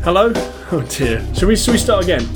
Hello? Oh dear. Shall we start again?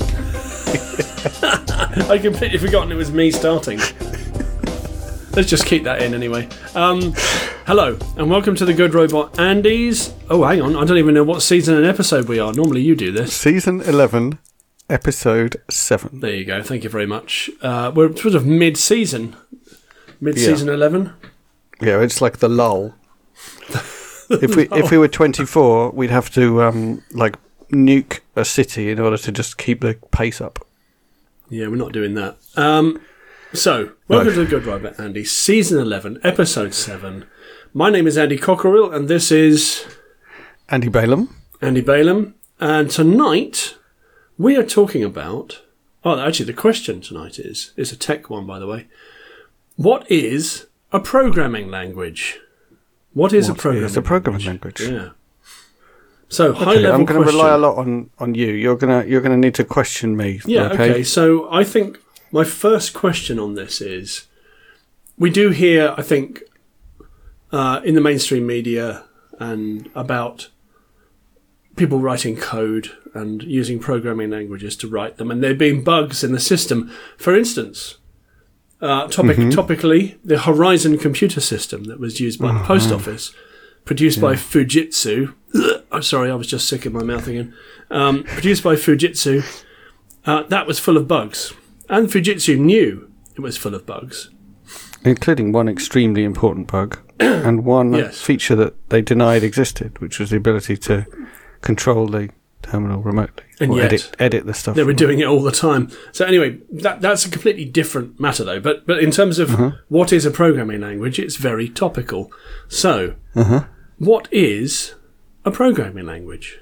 I'd completely forgotten it was me starting. Let's just keep that in anyway. Hello, and welcome to the Good Robot Andy's... Oh, hang on. I don't even know what season and episode we are. Normally you do this. Season 11, episode 7. There you go. Thank you very much. We're sort of mid-season. Mid-season 11. Yeah, it's like the lull. If we were 24, we'd have to nuke a city in order to just keep the pace up. Yeah, we're not doing that. So, welcome to the Good Robot Andy, Season 11, Episode 7. My name is Andy Cockerill, and this is... Andy Balaam. Andy Balaam. And tonight, we are talking about... Oh, actually, the question tonight is a tech one, by the way. What is a programming language? What is a programming language? Yeah. So, okay, high-level I'm going to rely a lot on you. You're going to need to question me. Yeah, okay. So, I think my first question on this is, we do hear, I think, in the mainstream media and about people writing code and using programming languages to write them, and there being bugs in the system. For instance, topically, the Horizon computer system that was used by the post office, produced by Fujitsu. I'm sorry, I was just sick in my mouth again. Produced by Fujitsu, that was full of bugs. And Fujitsu knew it was full of bugs. Including one extremely important bug and one feature that they denied existed, which was the ability to control the terminal remotely. And yet, edit the stuff. They were doing it all the time. So anyway, that's a completely different matter though. But in terms of what is a programming language, it's very topical. So, what is a programming language?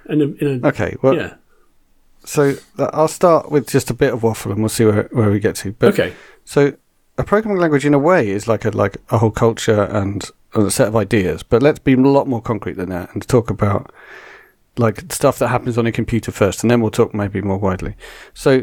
So I'll start with just a bit of waffle and we'll see where we get to. But, so a programming language in a way is like a whole culture and a set of ideas. But let's be a lot more concrete than that and talk about like stuff that happens on a computer first, and then we'll talk maybe more widely. So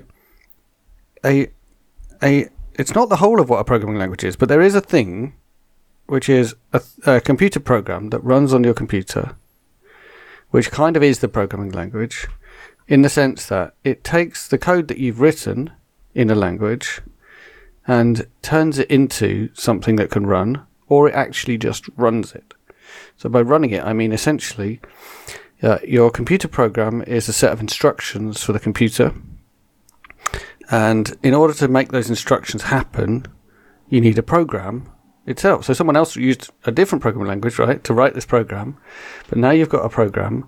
it's not the whole of what a programming language is, but there is a thing which is a computer program that runs on your computer, which kind of is the programming language, in the sense that it takes the code that you've written in a language and turns it into something that can run, or it actually just runs it. So by running it, I mean essentially your computer program is a set of instructions for the computer, and in order to make those instructions happen, you need a program itself. So someone else used a different programming language, right, to write this program, but now you've got a program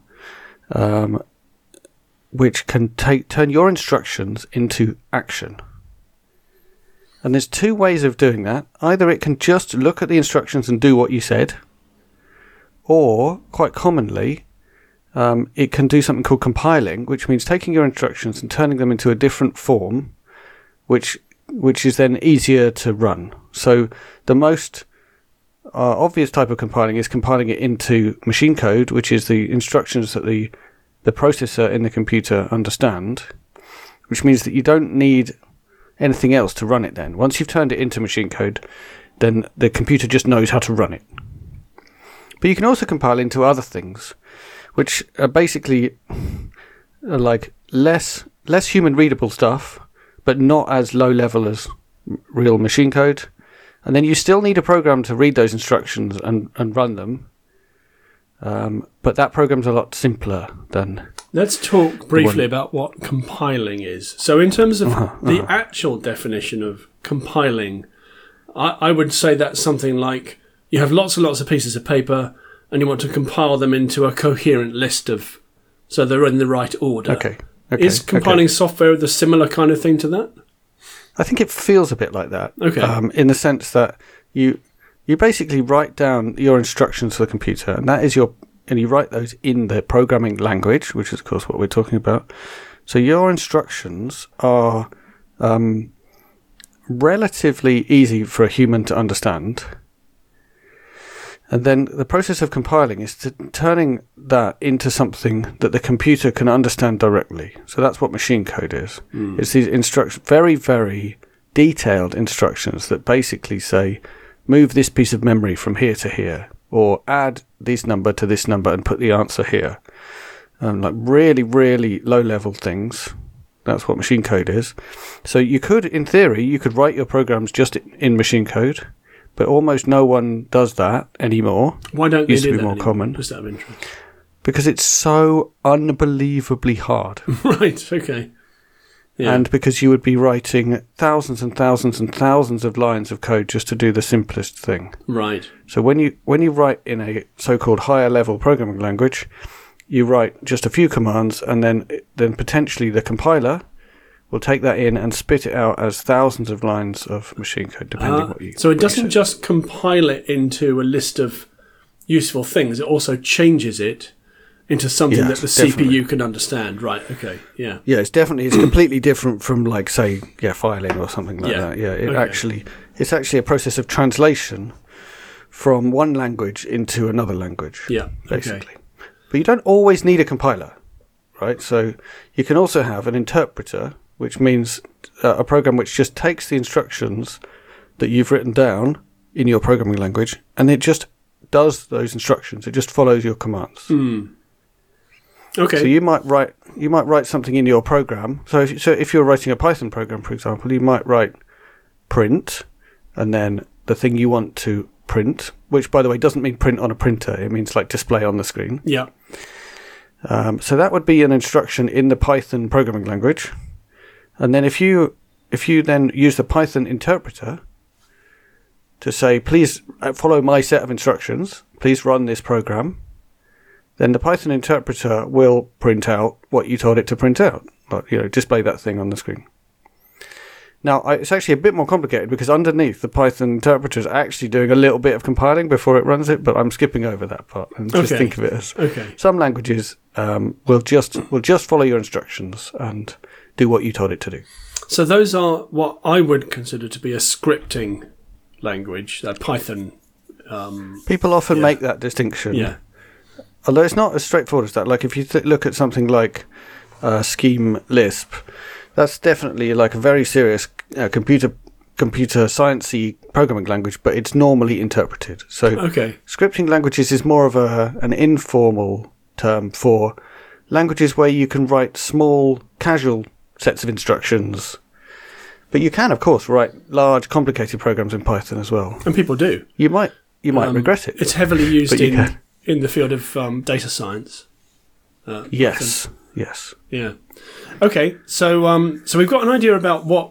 which can turn your instructions into action. And there's two ways of doing that. Either it can just look at the instructions and do what you said, or, quite commonly, it can do something called compiling, which means taking your instructions and turning them into a different form, which is then easier to run. So the most obvious type of compiling is compiling it into machine code, which is the instructions that the processor in the computer understand, which means that you don't need anything else to run it then. Once you've turned it into machine code, then the computer just knows how to run it. But you can also compile into other things, which are basically like less human readable stuff, but not as low level as real machine code. And then you still need a program to read those instructions and run them. But that program's a lot simpler than... Let's talk briefly about what compiling is. So in terms of the actual definition of compiling, I would say that's something like you have lots and lots of pieces of paper and you want to compile them into a coherent list of... So they're in the right order. Okay. Is compiling software the similar kind of thing to that? I think it feels a bit like that. Okay. In the sense that you basically write down your instructions for the computer, and that is and you write those in the programming language, which is of course what we're talking about. So your instructions are relatively easy for a human to understand. And then the process of compiling is turning that into something that the computer can understand directly. So that's what machine code is. It's these instructions, very, very detailed instructions that basically say, move this piece of memory from here to here, or add this number to this number and put the answer here. like really, really low-level things. That's what machine code is. So you could, in theory, you could write your programs just in machine code, but almost no one does that anymore. Why don't they Used to do be that more anymore? common. Just out of interest. Because it's so unbelievably hard. Right, okay. Yeah. And because you would be writing thousands and thousands and thousands of lines of code just to do the simplest thing. Right. So when you write in a so-called higher level programming language, you write just a few commands, and then potentially the compiler will take that in and spit it out as thousands of lines of machine code, depending what you. So it doesn't just compile it into a list of useful things; it also changes it into something that the definitely. CPU can understand. Right. Okay. Yeah. Yeah, it's completely different from, like, say, filing or something like that. Yeah, it's actually a process of translation from one language into another language. Yeah. Basically. Okay. But you don't always need a compiler, right? So you can also have an interpreter, which means a program which just takes the instructions that you've written down in your programming language, and it just does those instructions. It just follows your commands. Okay. So you might write something in your program. So if you're writing a Python program, for example, you might write print, and then the thing you want to print, which, by the way, doesn't mean print on a printer. It means like display on the screen. Yeah. So that would be an instruction in the Python programming language. And then if you then use the Python interpreter to say, please follow my set of instructions, please run this program, then the Python interpreter will print out what you told it to print out, like, display that thing on the screen. Now, it's actually a bit more complicated because underneath the Python interpreter is actually doing a little bit of compiling before it runs it, but I'm skipping over that part and just think of it as some languages will just follow your instructions and do what you told it to do. So those are what I would consider to be a scripting language, Python. People often make that distinction. Yeah. Although it's not as straightforward as that. Like if you look at something like Scheme Lisp, that's definitely like a very serious computer science-y programming language, but it's normally interpreted. So scripting languages is more of an informal term for languages where you can write small, casual sets of instructions. But you can, of course, write large, complicated programs in Python as well. And people do. You might regret it. It's heavily used in the field of data science. Yes. Yes. Yeah. Okay. So we've got an idea about what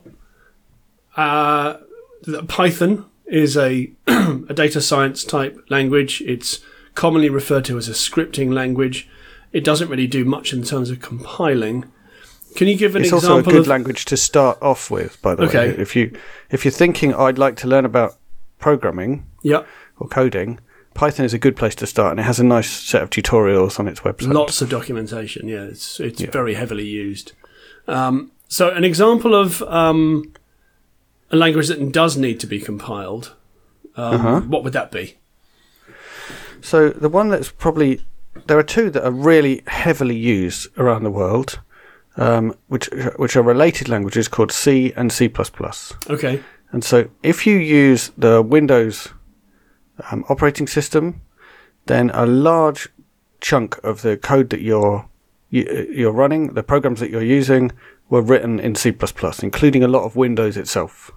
Python is a data science type language. It's commonly referred to as a scripting language. It doesn't really do much in terms of compiling. Can you give an example? It's also a good language to start off with, by the way. If you're thinking, I'd like to learn about programming or coding, Python is a good place to start, and it has a nice set of tutorials on its website. Lots of documentation, it's very heavily used. So an example of a language that does need to be compiled, what would that be? So the one that's probably... There are two that are really heavily used around the world, which are related languages called C and C++. Okay. And so if you use the Windows operating system, then a large chunk of the code that you're running, the programs that you're using, were written in C++, including a lot of Windows itself.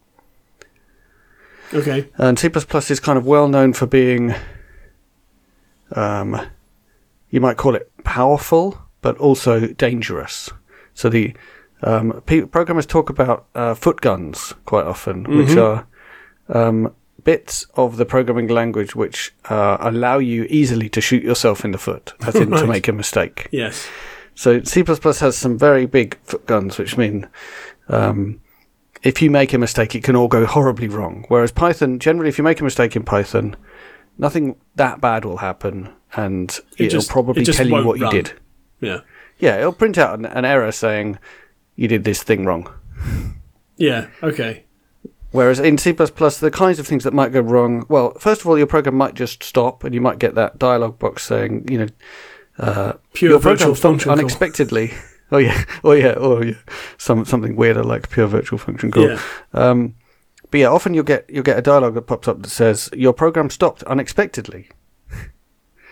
Okay. And C++ is kind of well known for being, you might call it powerful, but also dangerous. So the programmers talk about foot guns quite often, which are bits of the programming language which allow you easily to shoot yourself in the foot, as in to make a mistake. Yes. So C++ has some very big foot guns, which mean if you make a mistake, it can all go horribly wrong. Whereas Python, generally, if you make a mistake in Python, nothing that bad will happen, and it'll probably tell you what you did. Yeah. Yeah, it'll print out an error saying you did this thing wrong. Yeah, okay. Whereas in C++, the kinds of things that might go wrong, well, first of all, your program might just stop, and you might get that dialog box saying, pure your virtual function unexpectedly. Or something weirder like pure virtual function call. Yeah. But yeah, often you'll get a dialog that pops up that says your program stopped unexpectedly.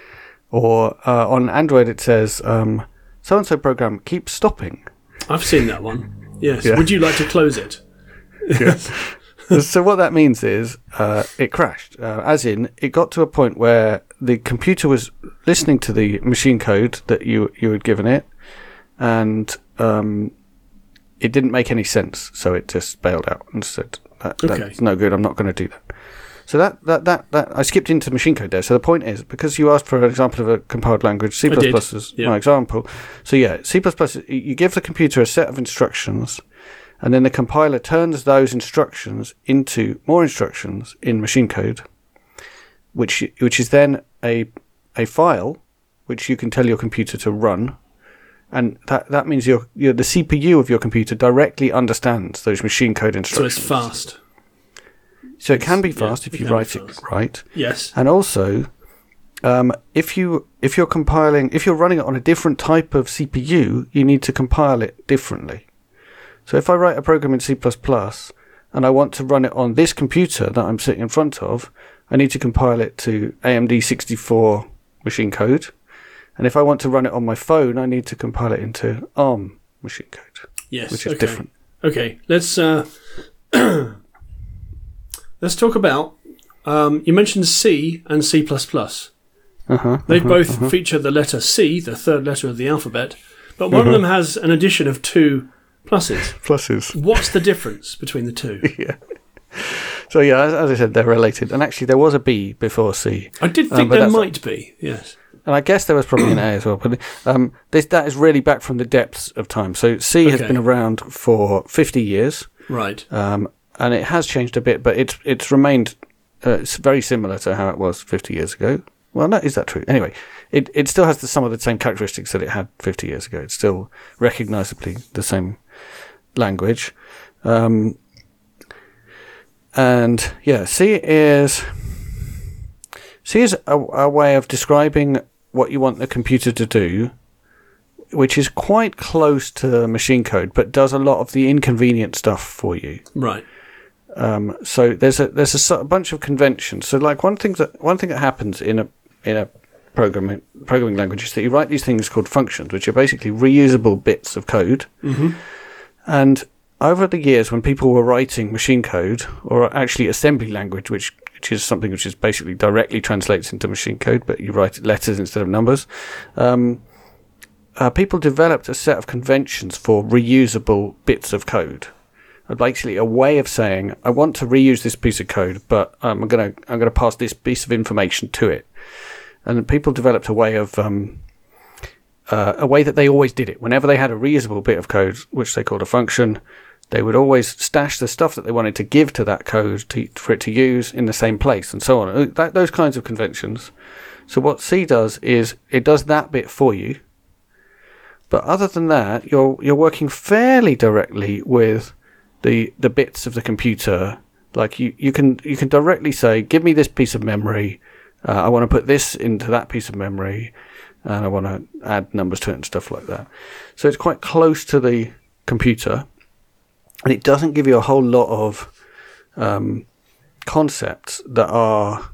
Or on Android it says, so-and-so program keeps stopping. I've seen that one. Yes. Yeah. Would you like to close it? Yes. So what that means is it crashed. As in, it got to a point where the computer was listening to the machine code that you had given it, and it didn't make any sense. So it just bailed out and said, "That's no good. I'm not going to do that." So that I skipped into machine code there. So the point is, because you asked for an example of a compiled language, C++ is my example. So yeah, C++, you give the computer a set of instructions, and then the compiler turns those instructions into more instructions in machine code, which is then a file which you can tell your computer to run, and that means the CPU of your computer directly understands those machine code instructions. So it's fast. So it can be fast if you write it right. Yes. And also, if you're running it on a different type of CPU, you need to compile it differently. So if I write a program in C++ and I want to run it on this computer that I'm sitting in front of, I need to compile it to AMD 64 machine code. And if I want to run it on my phone, I need to compile it into ARM machine code. Yes. Which is different. Okay. Let's talk about, you mentioned C and C++. They both feature the letter C, the third letter of the alphabet, but one of them has an addition of 2 pluses. What's the difference between the two? Yeah. So yeah, as I said, they're related. And actually there was a B before C. I did think there might be, yes. And I guess there was probably an A as well. But that is really back from the depths of time. So C has been around for 50 years. Right. And it has changed a bit, but it's remained it's very similar to how it was 50 years ago. Well, no, is that true? Anyway, it still has some of the same characteristics that it had 50 years ago. It's still recognisably the same language. And yeah, C is a way of describing what you want the computer to do, which is quite close to machine code, but does a lot of the inconvenient stuff for you. Right. So there's a bunch of conventions. So like one thing that happens in a programming language is that you write these things called functions, which are basically reusable bits of code. Mm-hmm. And over the years, when people were writing machine code, or actually assembly language, which is something which is basically directly translates into machine code, but you write letters instead of numbers, people developed a set of conventions for reusable bits of code. Basically, a way of saying, I want to reuse this piece of code, but I'm gonna pass this piece of information to it. And people developed a way that they always did it. Whenever they had a reusable bit of code, which they called a function, they would always stash the stuff that they wanted to give to that code for it to use in the same place, and so on. Those kinds of conventions. So what C does is it does that bit for you. But other than that, you're working fairly directly with the bits of the computer. Like you can directly say, give me this piece of memory. I want to put this into that piece of memory, and I want to add numbers to it and stuff like that. So it's quite close to the computer, and it doesn't give you a whole lot of concepts that are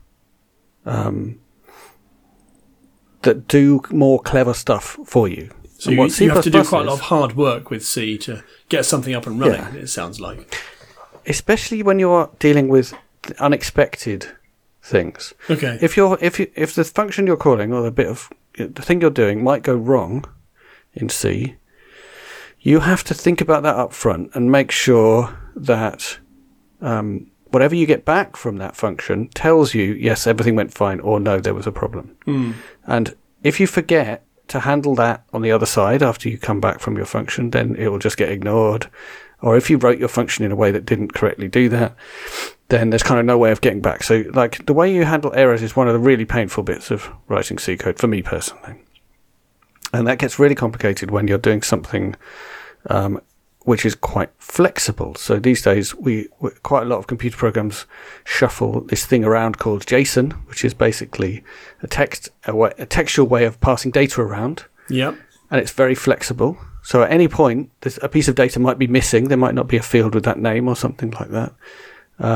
that do more clever stuff for you. So you have to do quite a lot of hard work with C to get something up and running, it sounds like. Especially when you're dealing with unexpected things. Okay. If the function you're calling, or the thing you're doing might go wrong in C, you have to think about that up front and make sure that whatever you get back from that function tells you, yes, everything went fine, or no, there was a problem. Mm. And if you forget to handle that on the other side after you come back from your function, then it will just get ignored. Or if you wrote your function in a way that didn't correctly do that, then there's kind of no way of getting back. So like the way you handle errors is one of the really painful bits of writing C code for me personally. And that gets really complicated when you're doing something which is quite flexible. So these days, quite a lot of computer programs shuffle this thing around called JSON, which is basically a textual way of passing data around. Yep. And it's very flexible. So at any point, a piece of data might be missing. There might not be a field with that name or something like that.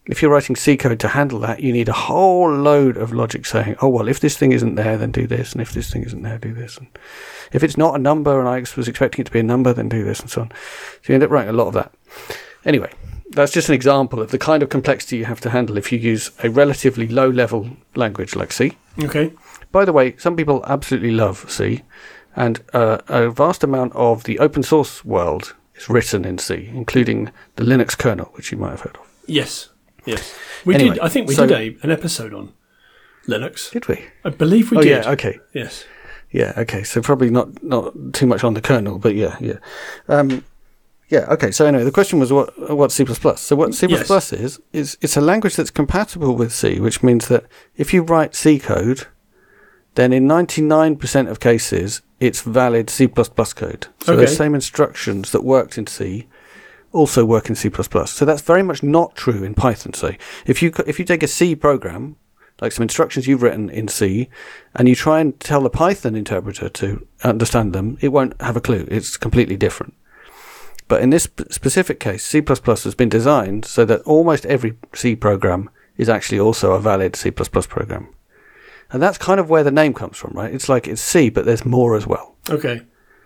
if you're writing C code to handle that, you need a whole load of logic saying, oh, well, if this thing isn't there, then do this, and if this thing isn't there, do this. And if it's not a number and I was expecting it to be a number, then do this, and so on. So you end up writing a lot of that. Anyway, that's just an example of the kind of complexity you have to handle if you use a relatively low-level language like C. Okay. By the way, some people absolutely love C, and a vast amount of the open source world is written in C, including the Linux kernel, which you might have heard of. Yes. I think we did an episode on Linux. Did we? I believe we did. Yeah, okay. Yes. Yeah, okay. So probably not too much on the kernel, but yeah. Okay. So anyway, the question was what C++. So what C++ is it's a language that's compatible with C, which means that if you write C code, then in 99% of cases, it's valid C++ code. So those same instructions that worked in C also work in C++. So that's very much not true in Python. So if you take a C program, like some instructions you've written in C, and you try and tell the Python interpreter to understand them, it won't have a clue. It's completely different. But in this specific case, C++ has been designed so that almost every C program is actually also a valid C++ program. And that's kind of where the name comes from, right? It's like it's C, but there's more as well. Okay.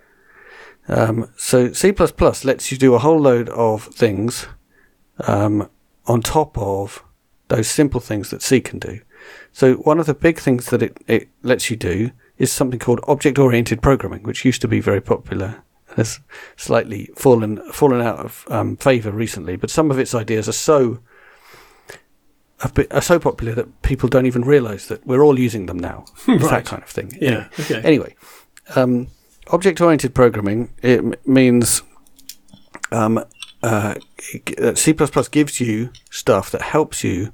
So C++ lets you do a whole load of things on top of those simple things that C can do. So one of the big things that it lets you do is something called object-oriented programming, which used to be very popular. Has slightly fallen out of favour recently, but some of its ideas are so popular that people don't even realise that we're all using them now. It's that kind of thing. Yeah. Okay. Anyway, object-oriented programming, it means C++ gives you stuff that helps you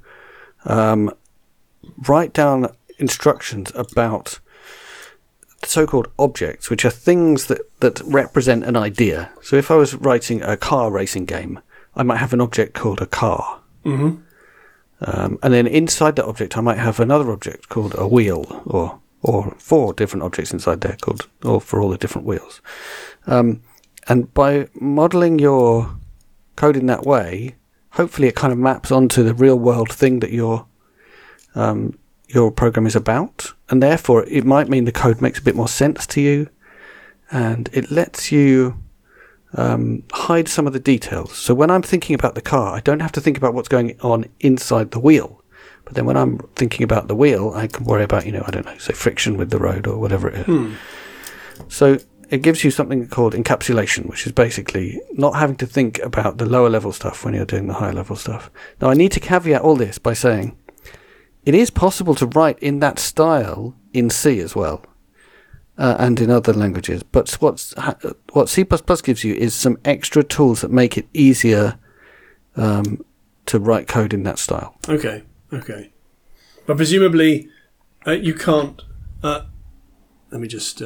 write down instructions about so-called objects, which are things that represent an idea. So if I was writing a car racing game, I might have an object called a car. Mm-hmm. And then inside that object, I might have another object called a wheel, or 4 different objects inside there for all the different wheels. And by modelling your code in that way, hopefully it kind of maps onto the real world thing that your program is about, and therefore it might mean the code makes a bit more sense to you, and it lets you hide some of the details. So when I'm thinking about the car, I don't have to think about what's going on inside the wheel. But then when I'm thinking about the wheel, I can worry about, I don't know, say friction with the road or whatever it is. So it gives you something called encapsulation, which is basically not having to think about the lower level stuff when you're doing the higher level stuff. Now I need to caveat all this by saying it is possible to write in that style in C as well. And in other languages, but what C++ gives you is some extra tools that make it easier to write code in that style. Okay. But presumably you can't... let me just...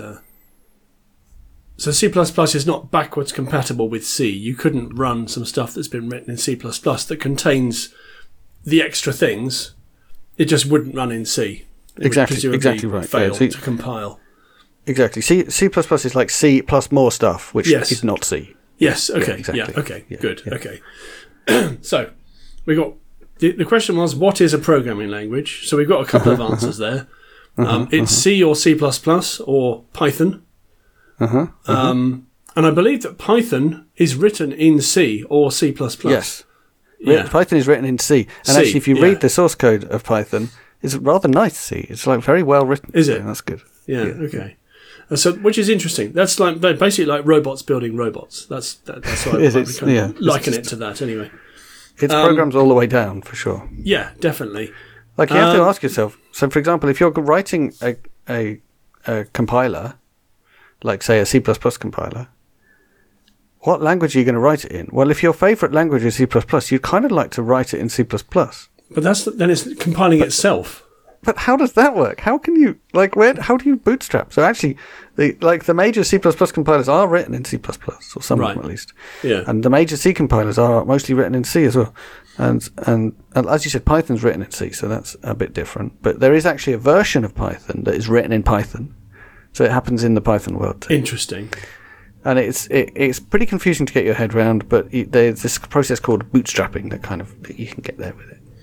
So C++ is not backwards compatible with C. You couldn't run some stuff that's been written in C++ that contains the extra things. It just wouldn't run in C. Exactly right. Fail to compile. Exactly. C++ is like C plus more stuff, which is not C. Yes. Okay. Exactly. Yeah. Okay. Yeah, Good. yeah. Okay. So we got the question was, what is a programming language? So we've got a couple of answers there. It's C or C++ or Python. And I believe that Python is written in C or C++. Yes. Yeah. Python is written in C. And actually, if you read the source code of Python, it's rather nice C. It's like very well written. Is it? That's good. Yeah. Okay. So, which is interesting. That's like basically like robots building robots. That's what I liken it to that anyway. It's programs all the way down for sure. Yeah, definitely. Like you have to ask yourself. So, for example, if you're writing a compiler, like say a C++ compiler, what language are you going to write it in? Well, if your favourite language is C++, you'd kind of like to write it in C++. But then it's compiling itself. But how does that work? How can you how do you bootstrap? So actually, the major C++ compilers are written in C++, or some of them at least. Yeah. And the major C compilers are mostly written in C as well. And as you said, Python's written in C, so that's a bit different. But there is actually a version of Python that is written in Python, so it happens in the Python world too. Interesting. And it's pretty confusing to get your head around, but there's this process called bootstrapping that you can get there with it.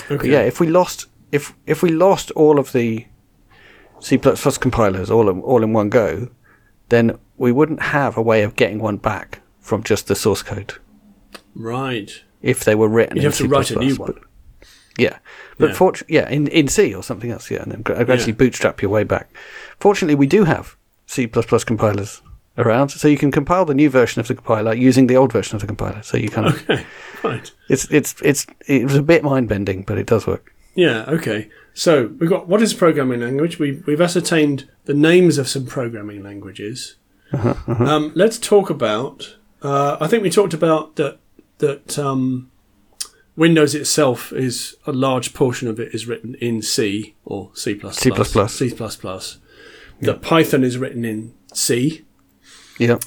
But yeah, if we lost all of the C++ compilers all in one go, then we wouldn't have a way of getting one back from just the source code. Right. If they were written, you'd have to write a new one. But in C or something else, and then gradually bootstrap your way back. Fortunately, we do have C++ compilers around, so you can compile the new version of the compiler using the old version of the compiler. So you kind of right. It was a bit mind bending, but it does work. Yeah. Okay. So we've got what is a programming language. We've ascertained the names of some programming languages. Let's talk about. I think we talked about that. Windows itself is a large portion of it is written in C or C++. C++. C++. That Python is written in C. Yeah.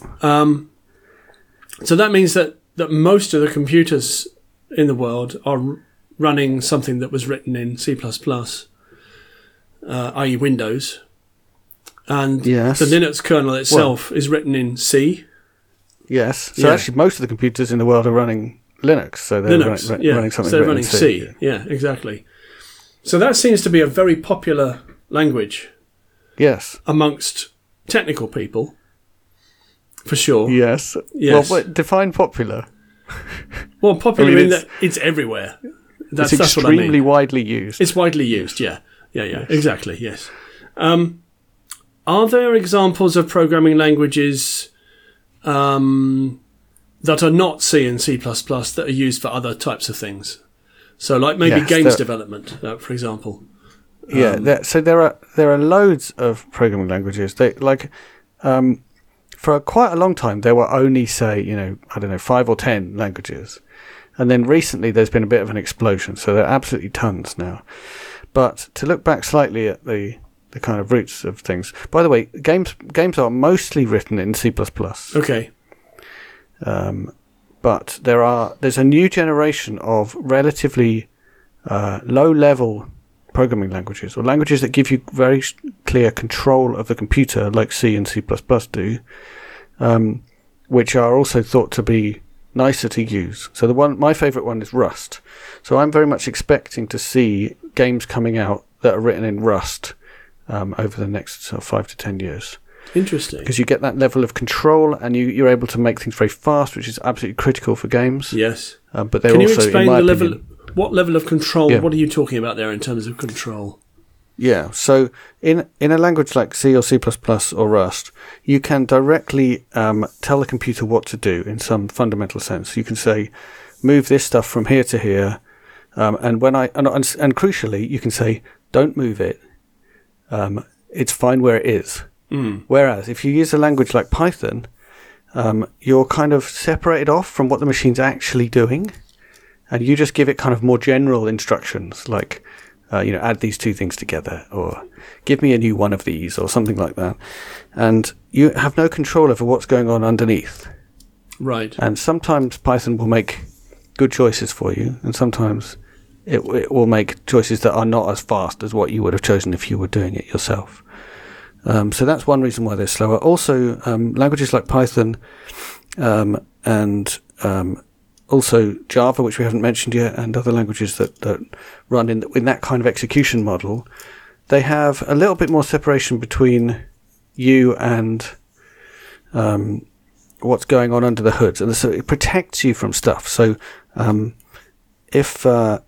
So that means that most of the computers in the world are running something that was written in C++, i.e. Windows. And the Linux kernel itself is written in C. Yes. So actually most of the computers in the world are running Linux, so they're running something. So they're running C. Yeah, exactly. So that seems to be a very popular language. Yes. Amongst technical people, for sure. Yes. Well, define popular. Well, popular in that it's everywhere. It's extremely widely used. It's widely used. Yeah. Exactly. Yes. Are there examples of programming languages? That are not C and C++ that are used for other types of things. So like maybe games development, for example. So there are loads of programming languages. For quite a long time there were only, say, 5 or 10 languages. And then recently there's been a bit of an explosion, so there are absolutely tons now. But to look back slightly at the kind of roots of things. By the way, games are mostly written in C++. Okay. But there's a new generation of relatively low-level programming languages, or languages that give you very clear control of the computer, like C and C++ do, which are also thought to be nicer to use. So my favourite one is Rust. So I'm very much expecting to see games coming out that are written in Rust over the next 5 to 10 years. Interesting. Because you get that level of control, and you're able to make things very fast, which is absolutely critical for games. Yes. But they're Can you also, explain in my the opinion, level? What level of control? What are you talking about there in terms of control? Yeah. So in a language like C or C++ or Rust, you can directly tell the computer what to do in some fundamental sense. You can say, move this stuff from here to here, and crucially, you can say, don't move it. It's fine where it is. Whereas if you use a language like Python, you're kind of separated off from what the machine's actually doing, and you just give it kind of more general instructions like, add these two things together, or give me a new one of these, or something like that. And you have no control over what's going on underneath. Right. And sometimes Python will make good choices for you, and sometimes it will make choices that are not as fast as what you would have chosen if you were doing it yourself. So that's one reason why they're slower. Also, languages like Python and also Java, which we haven't mentioned yet, and other languages that run in that kind of execution model, they have a little bit more separation between you and what's going on under the hood, and so it protects you from stuff. So if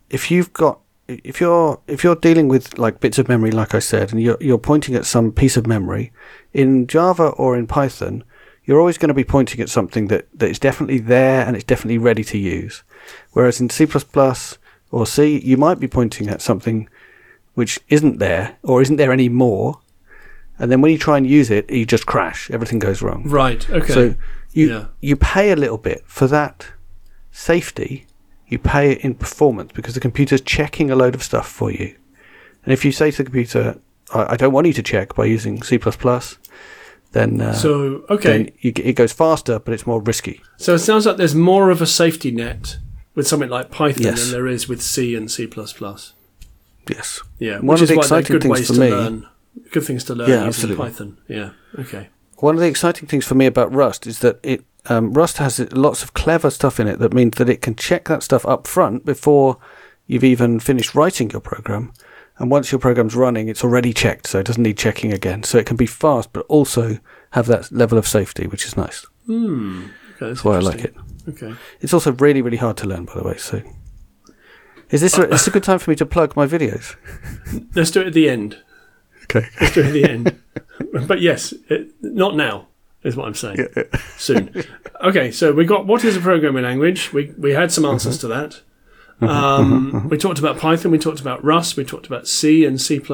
you're dealing with like bits of memory, like I said, and you're pointing at some piece of memory in Java or in Python, you're always going to be pointing at something that is definitely there and it's definitely ready to use. Whereas in C++ or C, you might be pointing at something which isn't there or isn't there anymore, and then when you try and use it, you just crash. Everything goes wrong. Right. Okay. So you pay a little bit for that safety. You pay it in performance because the computer's checking a load of stuff for you. And if you say to the computer, I don't want you to check by using C++, then it goes faster, but it's more risky. So it sounds like there's more of a safety net with something like Python than there is with C and C++. Yes. Yeah, one of the exciting things for me. Good things to learn using Python. Yeah, okay. One of the exciting things for me about Rust is that Rust has lots of clever stuff in it that means that it can check that stuff up front before you've even finished writing your program. And once your program's running, it's already checked, so it doesn't need checking again. So it can be fast, but also have that level of safety, which is nice. Okay, that's why I like it. Okay. It's also really, really hard to learn, by the way. So, is this a good time for me to plug my videos? Let's do it at the end. Okay. Let's do it at the end. But yes, not now, is what I'm saying. Yeah. Soon. Okay, so we got what is a programming language. We had some answers to that. We talked about Python, we talked about Rust, we talked about C and C++.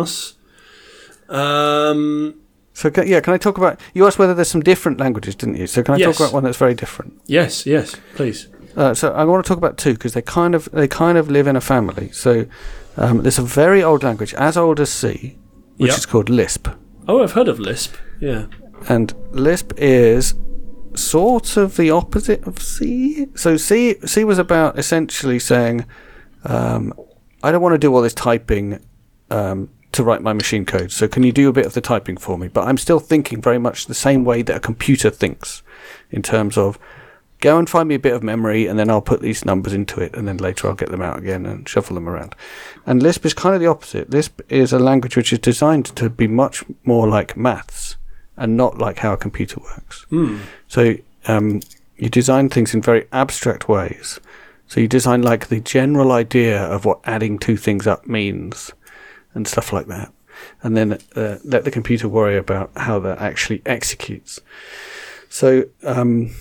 So, can I talk about... You asked whether there's some different languages, didn't you? So can I talk about one that's very different? Yes, please. So I want to talk about two, because they kind of live in a family. So there's a very old language, as old as C, which is called Lisp. Oh, I've heard of Lisp, yeah. And Lisp is sort of the opposite of C. So C was about essentially saying, I don't want to do all this typing to write my machine code. So can you do a bit of the typing for me? But I'm still thinking very much the same way that a computer thinks, in terms of go and find me a bit of memory and then I'll put these numbers into it and then later I'll get them out again and shuffle them around. And Lisp is kind of the opposite. Lisp is a language which is designed to be much more like maths and not like how a computer works. So you design things in very abstract ways. So you design like the general idea of what adding two things up means and stuff like that. And then let the computer worry about how that actually executes. So, so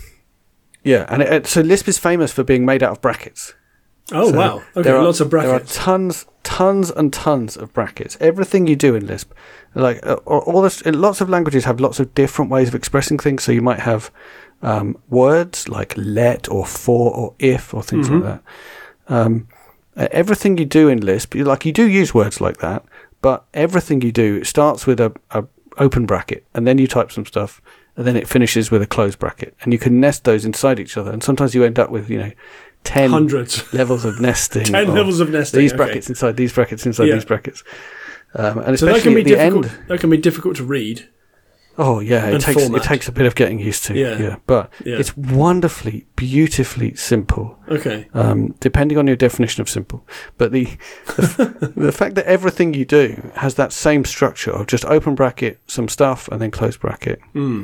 Lisp is famous for being made out of brackets. Oh, so wow. Okay, lots of brackets. There are tons and tons of brackets. Everything you do in Lisp, like all this, lots of languages have lots of different ways of expressing things. So you might have words like let or for or if or things like that. Everything you do in Lisp, you do use words like that, but everything you do starts with a open bracket, and then you type some stuff, and then it finishes with a closed bracket, and you can nest those inside each other, and sometimes you end up with 10 hundreds levels of nesting. 10 levels of nesting. These brackets inside these brackets inside these brackets, and so especially at the end, that can be difficult to read. Oh yeah, it takes a bit of getting used to. But it's wonderfully, beautifully simple. Okay. Depending on your definition of simple, but the fact that everything you do has that same structure of just open bracket, some stuff, and then close bracket,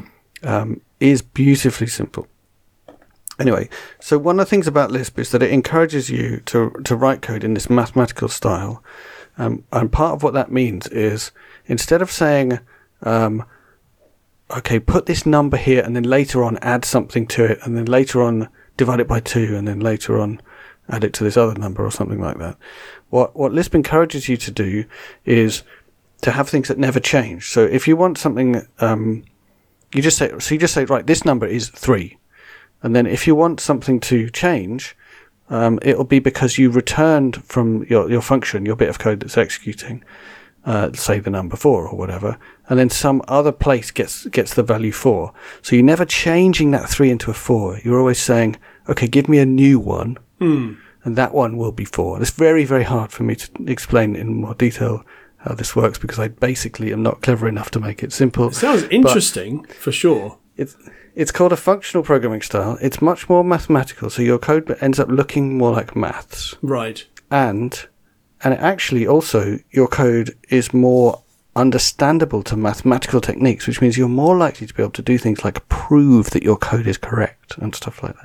is beautifully simple. Anyway, so one of the things about Lisp is that it encourages you to write code in this mathematical style, and part of what that means is instead of saying okay, put this number here and then later on add something to it and then later on divide it by 2 and then later on add it to this other number or something like that. What Lisp encourages you to do is to have things that never change. So if you want something, you just say, right, this number is 3. And then if you want something to change, it'll be because you returned from your function, your bit of code that's executing, say the number 4 or whatever, and then some other place gets the value 4. So you're never changing that 3 into a 4. You're always saying, okay, give me a new one, and that one will be 4. It's very, very hard for me to explain in more detail how this works because I basically am not clever enough to make it simple. It sounds interesting, for sure. It's called a functional programming style. It's much more mathematical, so your code ends up looking more like maths. Right. And actually also your code is more understandable to mathematical techniques, which means you're more likely to be able to do things like prove that your code is correct and stuff like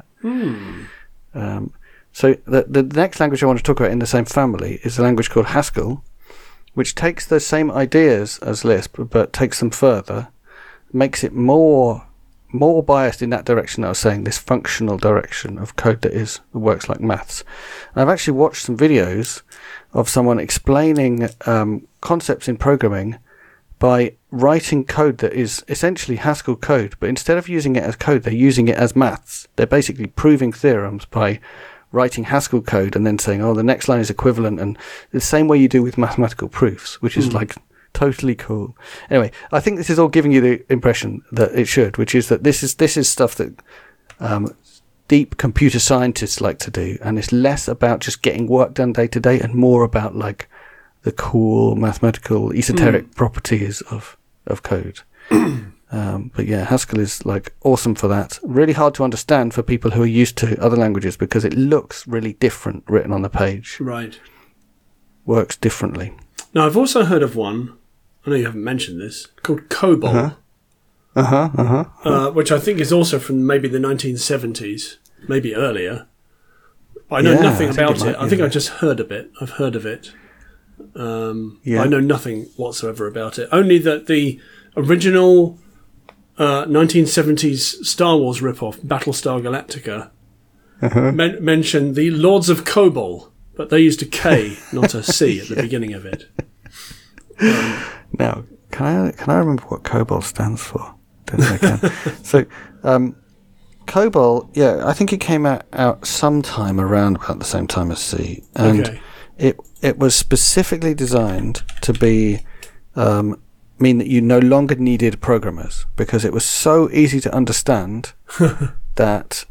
that. So the next language I want to talk about in the same family is a language called Haskell, which takes those same ideas as Lisp but takes them further, makes it more biased in that direction that I was saying, this functional direction of code that works like maths. And I've actually watched some videos of someone explaining concepts in programming by writing code that is essentially Haskell code, but instead of using it as code, they're using it as maths. They're basically proving theorems by writing Haskell code and then saying, oh, the next line is equivalent, and the same way you do with mathematical proofs, which is like totally cool. Anyway, I think this is all giving you the impression that it should, which is that this is stuff that deep computer scientists like to do, and it's less about just getting work done day to day and more about like the cool mathematical esoteric properties of code. But yeah, Haskell is like awesome for that. Really hard to understand for people who are used to other languages because it looks really different written on the page. Right. Works differently. Now, I've also heard of one, I know you haven't mentioned this, called COBOL. Which I think is also from maybe the 1970s, maybe earlier. I know nothing about it. I think I just heard of it. I've heard of it. I know nothing whatsoever about it. Only that the original 1970s Star Wars ripoff, Battlestar Galactica, mentioned the Lords of Kobol, but they used a K, not a C, at the beginning of it. Now, can I remember what COBOL stands for? Don't think I can. So, COBOL, I think it came out sometime around about the same time as C, and it was specifically designed to be mean that you no longer needed programmers because it was so easy to understand that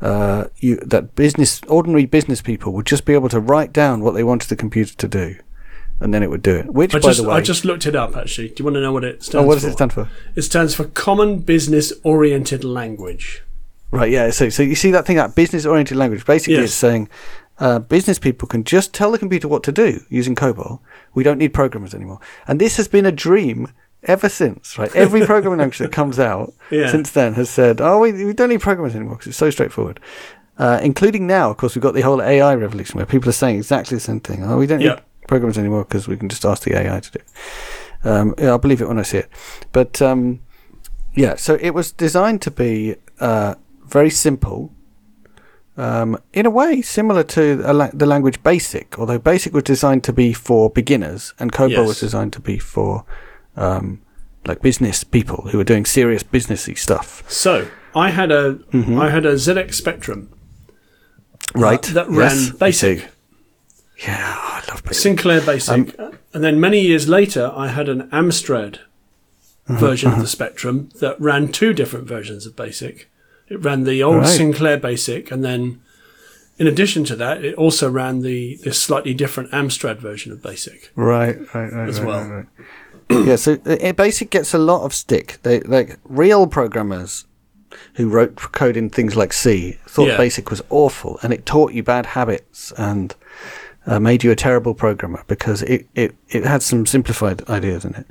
ordinary business people would just be able to write down what they wanted the computer to do. And then it would do it. Which, by the way, I just looked it up. Actually, do you want to know what it stands for? What does it stand for? It stands for Common Business Oriented Language. Right. Yeah. So you see that thing, that business oriented language. Basically, it's saying business people can just tell the computer what to do using COBOL. We don't need programmers anymore. And this has been a dream ever since. Right. Every programming language that comes out since then has said, "Oh, we don't need programmers anymore because it's so straightforward." Including now, of course, we've got the whole AI revolution where people are saying exactly the same thing. Oh, we don't need programmers anymore because we can just ask the AI to do it. I'll believe it when I see it. But so it was designed to be very simple, in a way similar to the language BASIC, although BASIC was designed to be for beginners and COBOL was designed to be for like business people who were doing serious businessy stuff. So I had a ZX Spectrum that ran BASIC. Yeah, I love BASIC. Sinclair BASIC. And then many years later, I had an Amstrad version of the Spectrum that ran two different versions of BASIC. It ran the old Sinclair BASIC, and then in addition to that, it also ran the slightly different Amstrad version of BASIC. Right. As well. Right. Yeah, so BASIC gets a lot of stick. Like real programmers who wrote code in things like C thought BASIC was awful, and it taught you bad habits and made you a terrible programmer because it had some simplified ideas in it.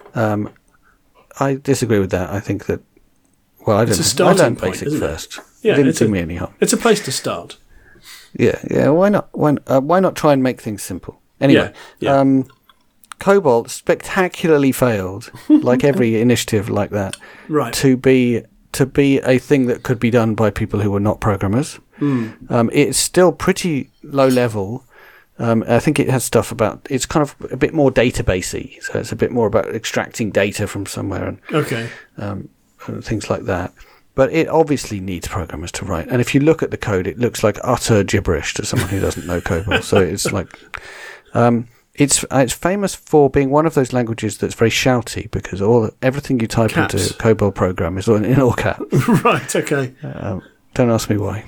I disagree with that. I think that, I learned BASIC first. Yeah, it didn't do me any harm. It's a place to start. Yeah. Why not? Why not try and make things simple? Anyway, COBOL spectacularly failed, like every initiative like that, to be a thing that could be done by people who were not programmers. It's still pretty low level. I think it has stuff about, it's kind of a bit more databasey, so it's a bit more about extracting data from somewhere and things like that. But it obviously needs programmers to write. And if you look at the code, it looks like utter gibberish to someone who doesn't know COBOL. So it's like, it's famous for being one of those languages that's very shouty because everything you type into a COBOL program is in all caps. Right. Okay. Don't ask me why.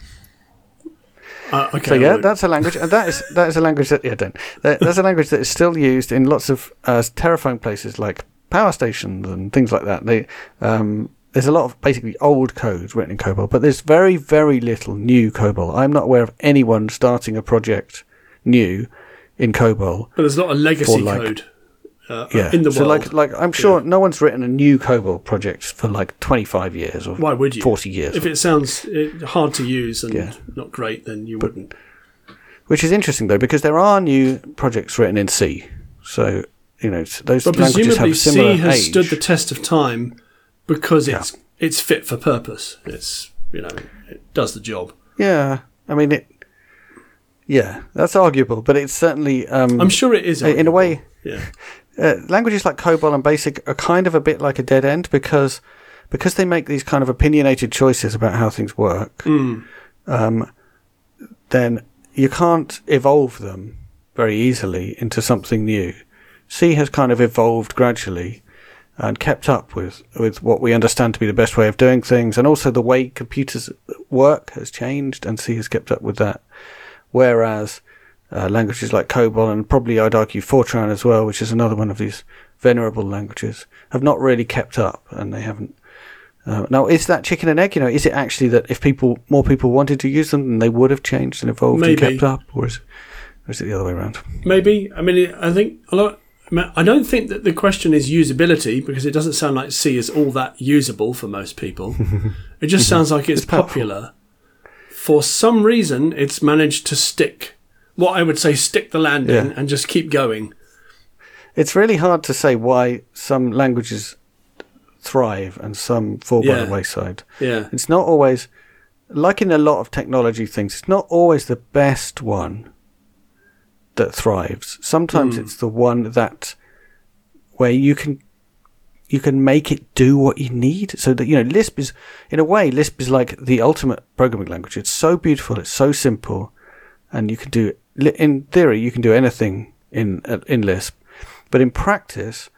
Okay. So that's a language, and that is a language that that's a language that is still used in lots of terrifying places like power stations and things like that. There's a lot of basically old code written in COBOL, but there's very, very little new COBOL. I'm not aware of anyone starting a project new in COBOL. But there's a lot of legacy code in the world. So like I'm sure no one's written a new COBOL project for like 25 years or why would you? 40 years. If it sounds hard to use and not great, then you wouldn't. Which is interesting though, because there are new projects written in C. So, those languages have a similar C has age. stood the test of time because it's fit for purpose. It's, it does the job. Yeah. I mean, that's arguable, but it's certainly... I'm sure it is arguable. In a way... Yeah. Languages like COBOL and BASIC are kind of a bit like a dead end because they make these kind of opinionated choices about how things work. Then you can't evolve them very easily into something new. C has kind of evolved gradually and kept up with what we understand to be the best way of doing things, and also the way computers work has changed, and C has kept up with that. Whereas languages like COBOL, and probably I'd argue Fortran as well, which is another one of these venerable languages have not really kept up, and they haven't. Now, is that chicken and egg? Is it actually that if more people wanted to use them, then they would have changed and evolved and kept up, or is it the other way around? Maybe. I mean, I think I don't think that the question is usability, because it doesn't sound like C is all that usable for most people. It just sounds like it's popular. For some reason, it's managed to stick. What I would say, stick the landing and just keep going. It's really hard to say why some languages thrive and some fall by the wayside. Yeah. It's not always, like in a lot of technology things, it's not always the best one that thrives. Sometimes it's the one that where you can make it do what you need. So that Lisp is, in a way, Lisp is like the ultimate programming language. It's so beautiful, it's so simple, and you can do, in theory, you can do anything in Lisp, but in practice,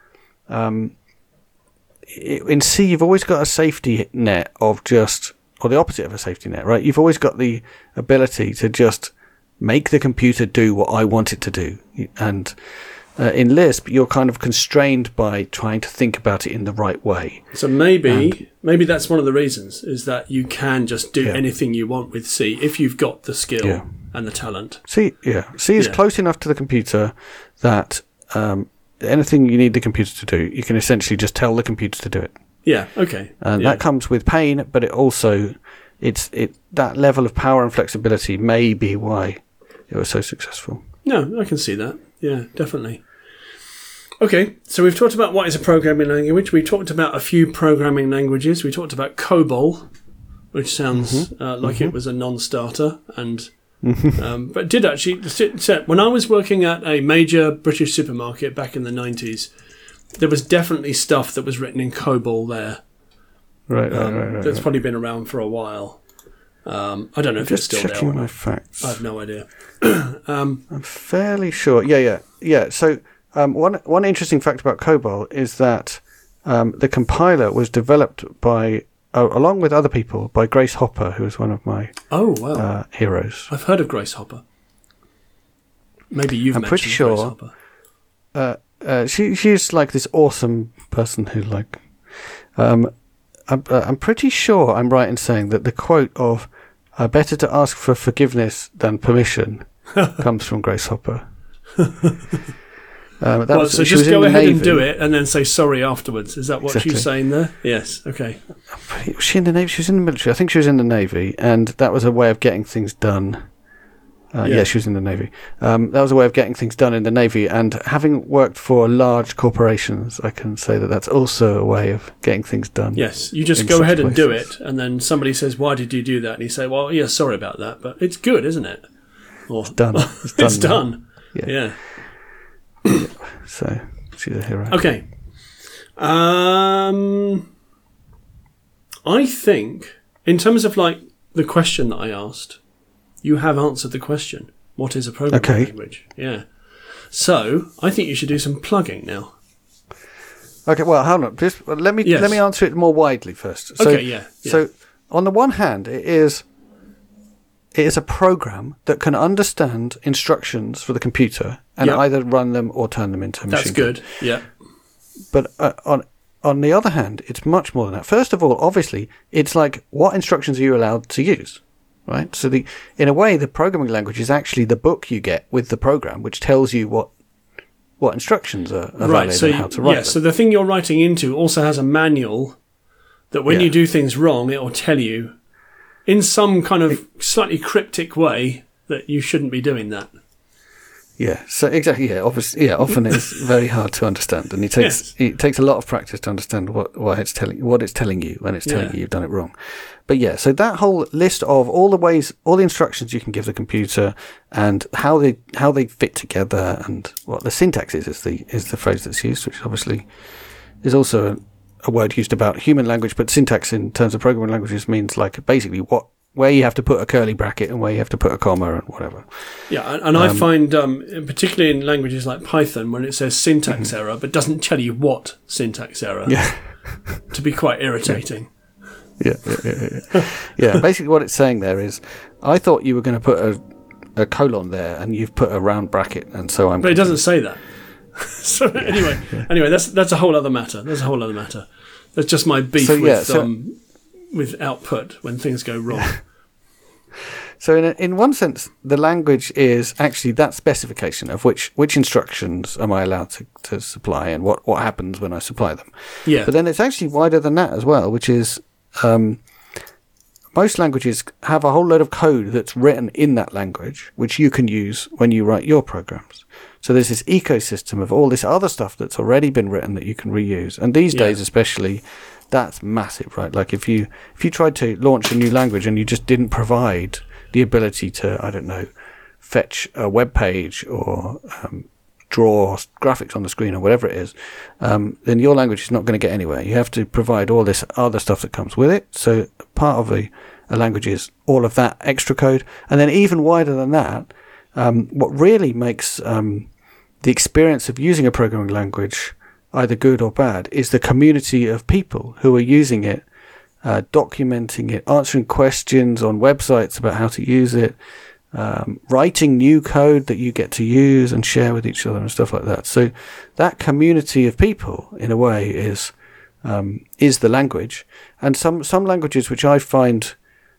in C, you've always got a safety net or the opposite of a safety net, right? You've always got the ability to just make the computer do what I want it to do. And in Lisp, you're kind of constrained by trying to think about it in the right way. So maybe that's one of the reasons, is that you can just do anything you want with C if you've got the skill and the talent. C is close enough to the computer that anything you need the computer to do, you can essentially just tell the computer to do it. Yeah, okay. And that comes with pain, but it also, that level of power and flexibility may be why it was so successful. No, I can see that. Yeah, definitely. Okay, so we've talked about what is a programming language. We talked about a few programming languages. We talked about COBOL, which sounds like it was a non-starter, and but did actually. When I was working at a major British supermarket back in the 90s, there was definitely stuff that was written in COBOL there. Right. That's probably been around for a while. I don't know if it's still there. Just checking my facts. I have no idea. I'm fairly sure. Yeah. So one interesting fact about COBOL is that the compiler was developed by, along with other people, by Grace Hopper, who was one of my heroes. I've heard of Grace Hopper. Maybe you've mentioned pretty sure, Grace Hopper. She's like this awesome person who I'm pretty sure I'm right in saying that the quote of better to ask for forgiveness than permission comes from Grace Hopper. So just go ahead and do it and then say sorry afterwards. Is that what she's saying there? Yes, okay. Was she in the Navy? She was in the military. I think she was in the Navy, and that was a way of getting things done. Yeah, she was in the Navy. That was a way of getting things done in the Navy, and having worked for large corporations, I can say that that's also a way of getting things done. Yes, you just go ahead and do it, and then somebody says, why did you do that? And you say, well, yeah, sorry about that, but it's good, isn't it? Or, it's done. It's done. Yeah. So, she's a hero. Okay. I think, in terms of the question that I asked, you have answered the question. What is a programming language? Yeah. So, I think you should do some plugging now. Okay, well, hold on. Just let me answer it more widely first. So, So, on the one hand, it is a program that can understand instructions for the computer and either run them or turn them into a machine. That's good, yeah. But on the other hand, it's much more than that. First of all, obviously, it's like, what instructions are you allowed to use? Right? So in a way, the programming language is actually the book you get with the program, which tells you what instructions are valid and how to write them. So the thing you're writing into also has a manual that when you do things wrong, it will tell you in some kind of slightly cryptic way that you shouldn't be doing that. Yeah, so exactly, obviously, often it's very hard to understand, and it takes a lot of practice to understand what it's telling you when it's telling you you've done it wrong. But so that whole list of all the instructions you can give the computer and how they fit together and what the syntax is the phrase that's used, which obviously is also a word used about human language, but syntax in terms of programming languages means basically where you have to put a curly bracket and where you have to put a comma and whatever. Yeah, and I find, particularly in languages like Python, when it says syntax error but doesn't tell you what syntax error, to be quite irritating. Yeah, basically what it's saying there is, I thought you were going to put a colon there and you've put a round bracket, and so I'm... But it doesn't say that. So anyway, that's a whole other matter. That's just my beef with output when things go wrong. So in one sense, the language is actually that specification of which instructions am I allowed to supply and what happens when I supply them. Yeah. But then it's actually wider than that as well, which is most languages have a whole load of code that's written in that language, which you can use when you write your programs. So there's this ecosystem of all this other stuff that's already been written that you can reuse. And these days especially, that's massive, right? Like if you tried to launch a new language and you just didn't provide the ability to, I don't know, fetch a web page or draw graphics on the screen or whatever it is, then your language is not going to get anywhere. You have to provide all this other stuff that comes with it. So part of a language is all of that extra code. And then even wider than that, what really makes the experience of using a programming language either good or bad is the community of people who are using it, documenting it, answering questions on websites about how to use it, writing new code that you get to use and share with each other and stuff like that. So that community of people, in a way, is the language. And some languages which I find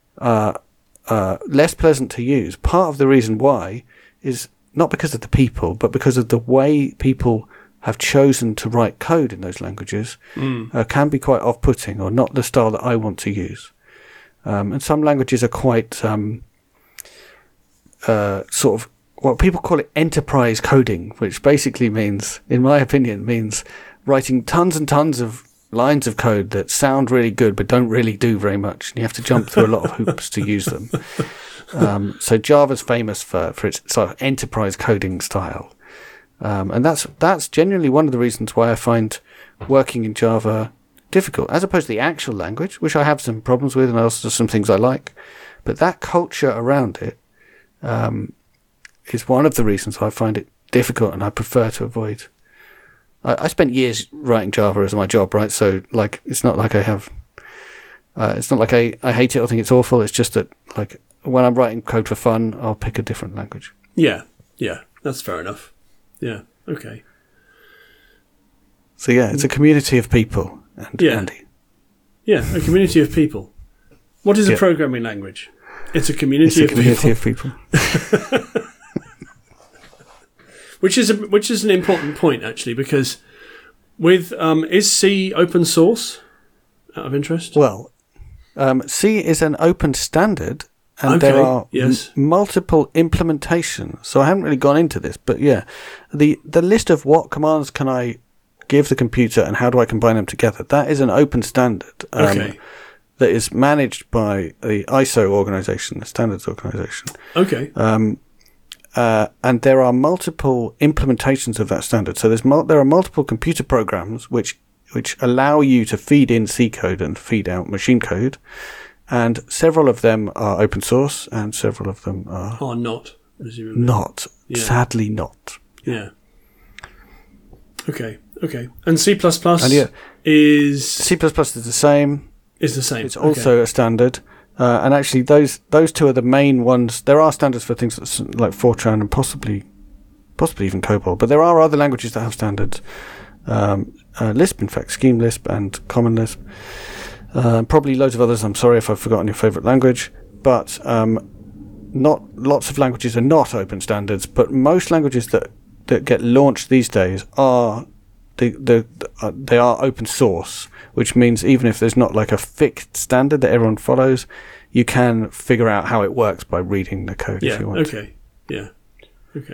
less pleasant to use, part of the reason why is not because of the people, but because of the way people have chosen to write code in those languages can be quite off-putting or not the style that I want to use. And some languages are quite sort of what people call it enterprise coding, which basically means, in my opinion, means writing tons and tons of lines of code that sound really good but don't really do very much. And you have to jump through a lot of hoops to use them. So Java's famous for its sort of enterprise coding style. And that's genuinely one of the reasons why I find working in Java difficult, as opposed to the actual language, which I have some problems with and also some things I like. But that culture around it is one of the reasons I find it difficult and I prefer to avoid. I spent years writing Java as my job, right? So, like, it's not like I have... it's not like I hate it or think it's awful. It's just that, like, when I'm writing code for fun, I'll pick a different language. Yeah, that's fair enough. Yeah, okay. So yeah, it's a community of people, Andy. Yeah, a community of people. What is a programming language? It's a community of people. Which is an important point, actually, because with is C open source? Out of interest. Well, C is an open standard. And there are multiple implementations. So I haven't really gone into this, but yeah, the list of what commands can I give the computer and how do I combine them together, that is an open standard that is managed by the ISO organization, the standards organization. Okay. And there are multiple implementations of that standard. So there are multiple computer programs which allow you to feed in C code and feed out machine code. And several of them are open source, and several of them are not. Presumably. Not, sadly not. Yeah. Okay. And C++ is C++ is the same. Is the same. It's also a standard, and actually those two are the main ones. There are standards for things like Fortran and possibly even COBOL, but there are other languages that have standards. Lisp, in fact, Scheme Lisp and Common Lisp. Probably loads of others. I'm sorry if I've forgotten your favourite language, but not lots of languages are not open standards. But most languages that get launched these days are they are open source, which means even if there's not like a fixed standard that everyone follows, you can figure out how it works by reading the code if you want. Okay. Yeah. Okay.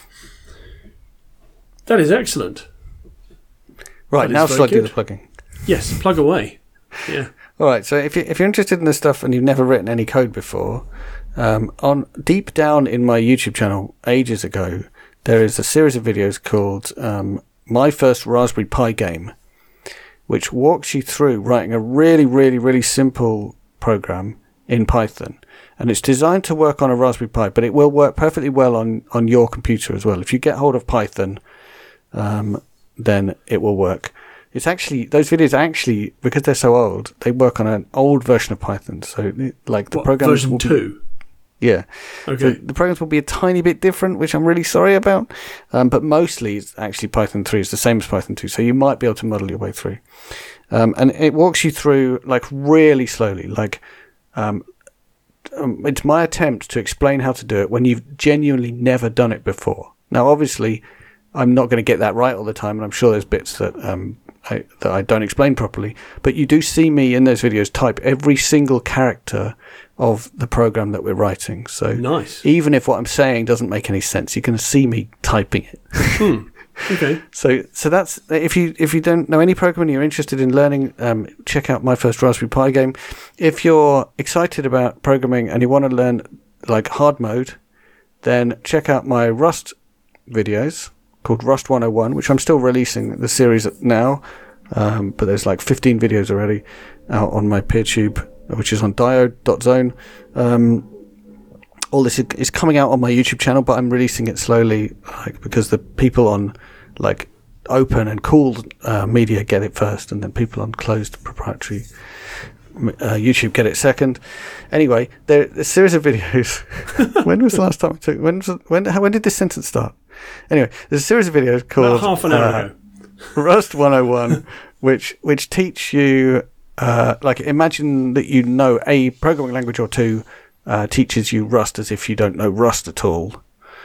That is excellent. Right, now shall I do the plugging? Yes, plug away. Yeah. All right. So if you're interested in this stuff and you've never written any code before, on deep down in my YouTube channel ages ago, there is a series of videos called My First Raspberry Pi Game, which walks you through writing a really, really, really simple program in Python. And it's designed to work on a Raspberry Pi, but it will work perfectly well on your computer as well. If you get hold of Python, then it will work. It's actually, those videos actually, because they're so old, they work on an old version of Python. So, like, the program version 2? Yeah. Okay. So the programs will be a tiny bit different, which I'm really sorry about. But mostly it's actually Python 3 is the same as Python 2. So you might be able to muddle your way through. And it walks you through like really slowly. Like it's my attempt to explain how to do it when you've genuinely never done it before. Now, obviously, I'm not going to get that right all the time. And I'm sure there's bits that I don't explain properly. But you do see me in those videos type every single character of the program that we're writing. So nice. Even if what I'm saying doesn't make any sense, you can see me typing it. Okay. So that's if you don't know any programming, you're interested in learning, check out My First Raspberry Pi Game. If you're excited about programming and you want to learn like hard mode, then check out my Rust videos called Rust 101, which I'm still releasing the series now, but there's like 15 videos already out on my PeerTube, which is on diode.zone. All this is coming out on my YouTube channel, but I'm releasing it slowly, like because the people on like open and cooled media get it first, and then people on closed proprietary YouTube get it second. Anyway, there's a series of videos. When was the last time I took? When did this sentence start? Anyway, there's a series of videos called about half an hour ago. Rust 101, which teach you like imagine that you know a programming language or two. Teaches you Rust as if you don't know Rust at all.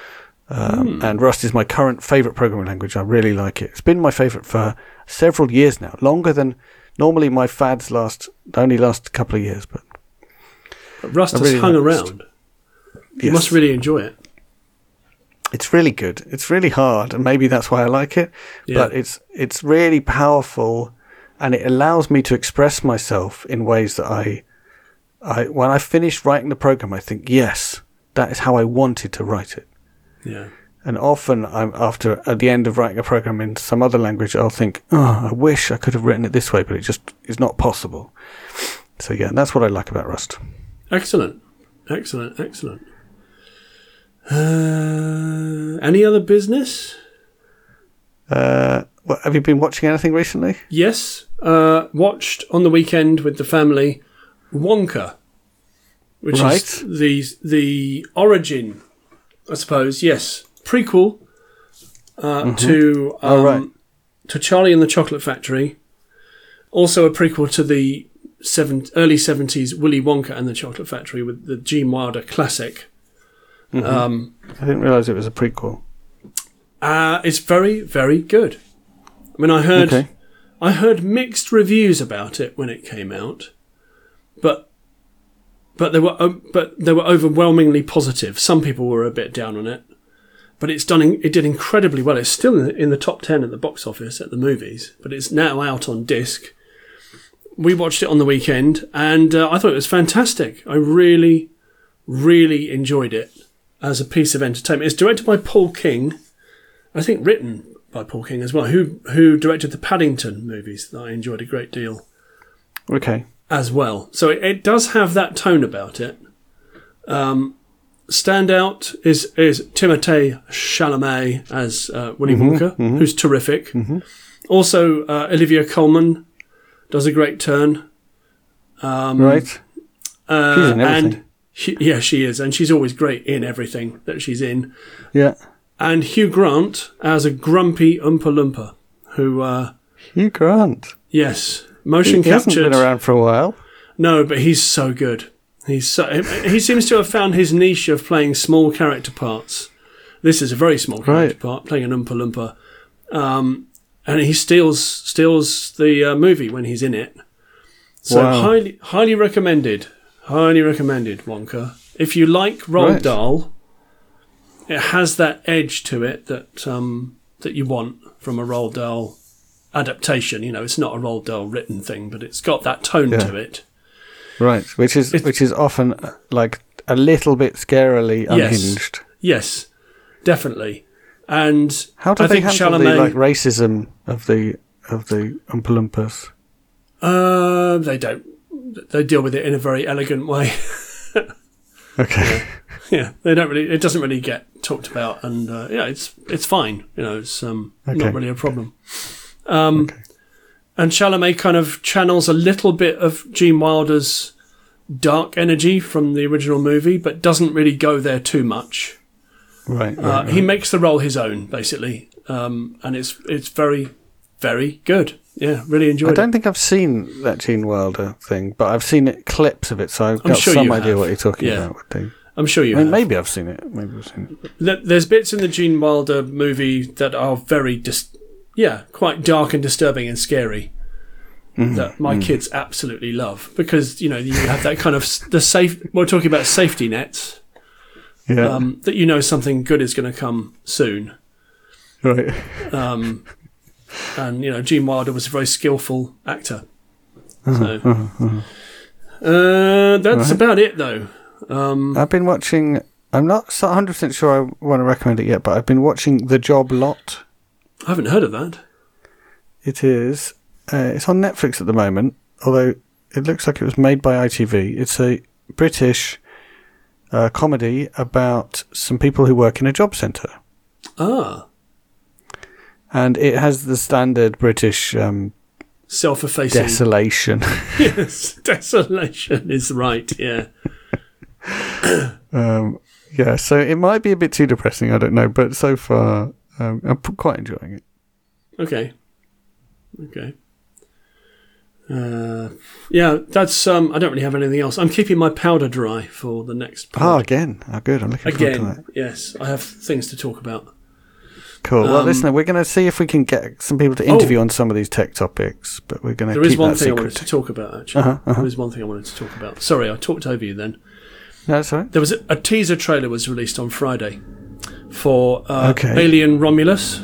And Rust is my current favourite programming language. I really like it. It's been my favourite for several years now, longer than normally my fads only last a couple of years. But Rust has hung around. You must really enjoy it. It's really good. It's really hard, and maybe that's why I like it. Yeah. But it's really powerful, and it allows me to express myself in ways that when I finish writing the program, I think, yes, that is how I wanted to write it. Yeah. And often at the end of writing a program in some other language, I'll think, I wish I could have written it this way, but it just is not possible. So yeah, that's what I like about Rust. Excellent. Any other business? Have you been watching anything recently? Yes. Watched on the weekend with the family Wonka, which is the origin, I suppose. Yes, prequel to Charlie and the Chocolate Factory. Also a prequel to the early 70s Willy Wonka and the Chocolate Factory with the Gene Wilder classic. I didn't realise it was a prequel. It's very, very good. I mean, I heard mixed reviews about it when it came out. But they were overwhelmingly positive. Some people were a bit down on it, but it did incredibly well. It's still in the top 10 at the box office at the movies, but it's now out on disc. We watched it on the weekend, and I thought it was fantastic. I really, really enjoyed it as a piece of entertainment. It's directed by Paul King, I think written by Paul King as well, who directed the Paddington movies that I enjoyed a great deal. Okay. As well. So it does have that tone about it. Standout is Timothée Chalamet as Willy Wonka, who's terrific. Also, Olivia Colman does a great turn. Right. She's in everything. And she is. And she's always great in everything that she's in. Yeah. And Hugh Grant as a grumpy Oompa Loompa, who... Hugh Grant? Yes. Motion captured. He hasn't been around for a while. No, but he's so good. He seems to have found his niche of playing small character parts. This is a very small character part, playing an Oompa Loompa. And he steals the movie when he's in it. So highly recommended. Highly recommended, Wonka. If you like Roald Dahl, it has that edge to it that you want from a Roald Dahl adaptation. You know, it's not a Roald Dahl written thing, but it's got that tone to it. Right, which is often like a little bit scarily unhinged. Yes, definitely. And how do they handle the racism of the Oompa Loompas? They don't. They deal with it in a very elegant way. Okay. Yeah, they don't really. It doesn't really get talked about, and it's fine. You know, it's not really a problem. And Chalamet kind of channels a little bit of Gene Wilder's dark energy from the original movie, but doesn't really go there too much. Right. He makes the role his own, basically, and it's very, very good. Yeah, really enjoyed it. I don't think I've seen that Gene Wilder thing, but I've seen clips of it, so I've got sure some you idea have. what you're talking Yeah. about. I'm sure you have. Maybe I've seen it. There's bits in the Gene Wilder movie that are very, quite dark and disturbing and scary. That my kids absolutely love, because you have that kind of we're talking about safety nets. Yeah. That something good is going to come soon. Right. And Gene Wilder was a very skillful actor. That's about it, though. I've been watching. I'm not 100% sure I want to recommend it yet, but I've been watching The Job Lot. I haven't heard of that. It is. It's on Netflix at the moment, although it looks like it was made by ITV. It's a British comedy about some people who work in a job centre. Ah. And it has the standard British self-effacing desolation. Yes, desolation is right, yeah. Yeah, so it might be a bit too depressing, I don't know, but so far I'm quite enjoying it. Okay. Yeah, that's. I don't really have anything else. I'm keeping my powder dry for the next pod. Oh, again. Oh, good. I'm looking forward to that. Yes. I have things to talk about. Cool. Well, listen, we're going to see if we can get some people to interview on some of these tech topics, but we're going to keep that secret. There is one thing I wanted to talk about, actually. There is one thing I wanted to talk about. Sorry, I talked over you then. No, that's all right. There was a teaser trailer was released on Friday for Okay. Alien Romulus,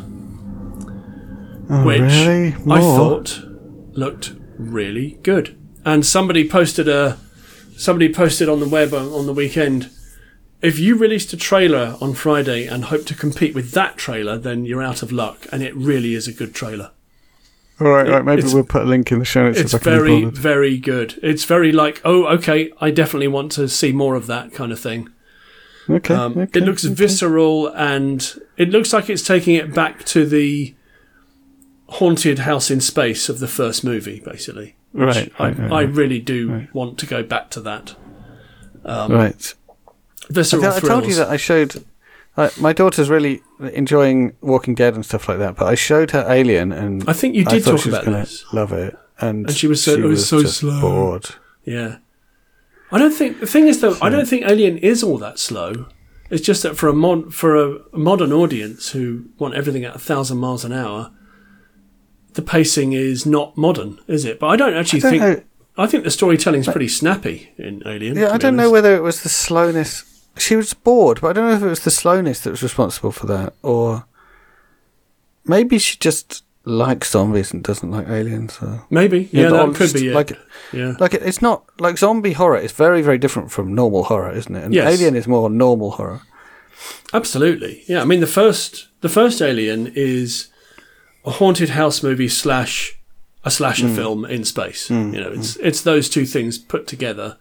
which really? I thought looked really good. And somebody posted on the web on the weekend, if you released a trailer on Friday and hope to compete with that trailer, then you're out of luck. And it really is a good trailer. All right. Maybe we'll put a link in the show notes. It's very, very good. It's very like, oh, okay, I definitely want to see more of that kind of thing. Okay. It looks visceral, and it looks like it's taking it back to the haunted house in space of the first movie, basically. Right. I really do want to go back to that. Right. Visceral I told you that I showed. My daughter's really enjoying Walking Dead and stuff like that, but I showed her Alien, and I think you did thought talk she was about gonna this. love it, and she was so just slow. bored. Yeah, I don't think the thing is though. I don't think Alien is all that slow. It's just that for a modern audience who want everything at 1,000 miles an hour, the pacing is not modern, is it? But I don't actually think. I think the storytelling's pretty snappy in Alien. Yeah, I don't know whether it was the slowness. She was bored, but I don't know if it was the slowness that was responsible for that, or maybe she just likes zombies and doesn't like aliens. So. Maybe, yeah, that could be it. It's not like zombie horror. It's very, very different from normal horror, isn't it? And Alien is more normal horror. Absolutely, yeah. I mean, the first Alien is a haunted house movie / a slasher film in space. It's those two things put together.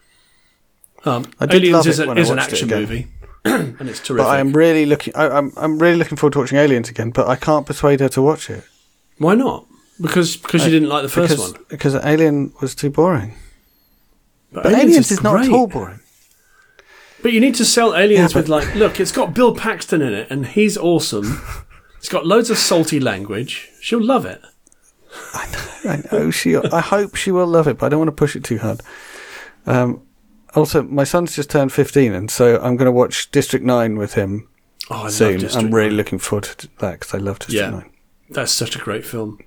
Aliens is an action movie, and it's terrific. But I'm really looking forward to watching Aliens again. But I can't persuade her to watch it. Why not? Because you didn't like the first one. Because Alien was too boring. But Aliens is not at all boring. But you need to sell Aliens with look, it's got Bill Paxton in it, and he's awesome. It's got loads of salty language. She'll love it. I know I hope she will love it, but I don't want to push it too hard. Also, my son's just turned 15, and so I'm going to watch District 9 with him soon. I'm really looking forward to that because I love District 9. That's such a great film.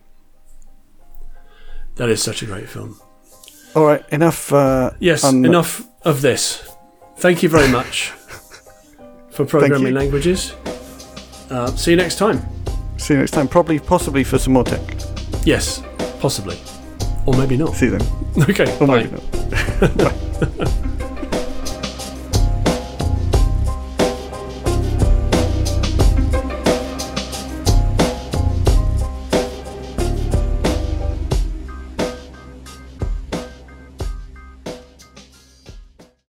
That is such a great film. All right, enough. Enough of this. Thank you very much for programming languages. See you next time. See you next time. Possibly for some more tech. Yes, possibly. Or maybe not. See you then. Okay, or bye. Maybe not. Bye.